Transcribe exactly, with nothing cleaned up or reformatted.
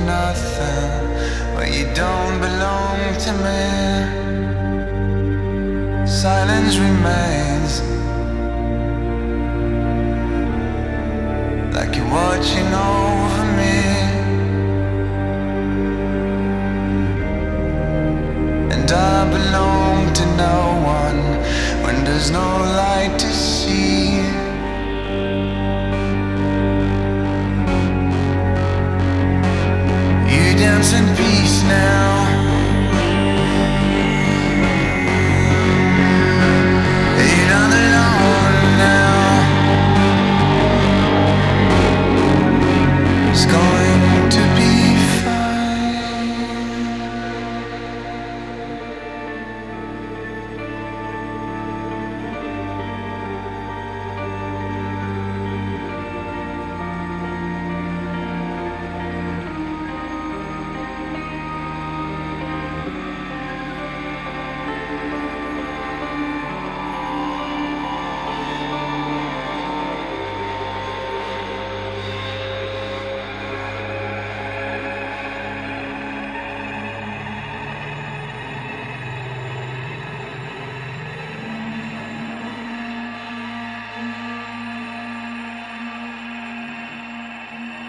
nothing, but you don't belong to me. Silence remains, like you're watching over me. And I belong to no one when there's no light to see. You dance in peace now.